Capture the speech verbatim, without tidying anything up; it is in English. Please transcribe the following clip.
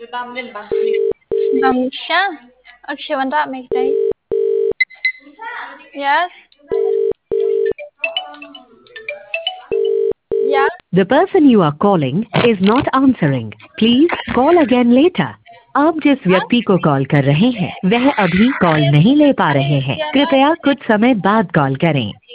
Namsha? Okay, when that makes sense. Yes? Yeah? The person you are calling is not answering. Please call again later. आप जिस व्यक्ति को call कर रहे हैं वह अभी कॉल नहीं ले पा रहे हैं। कृपया कुछ समय बाद कॉल करें।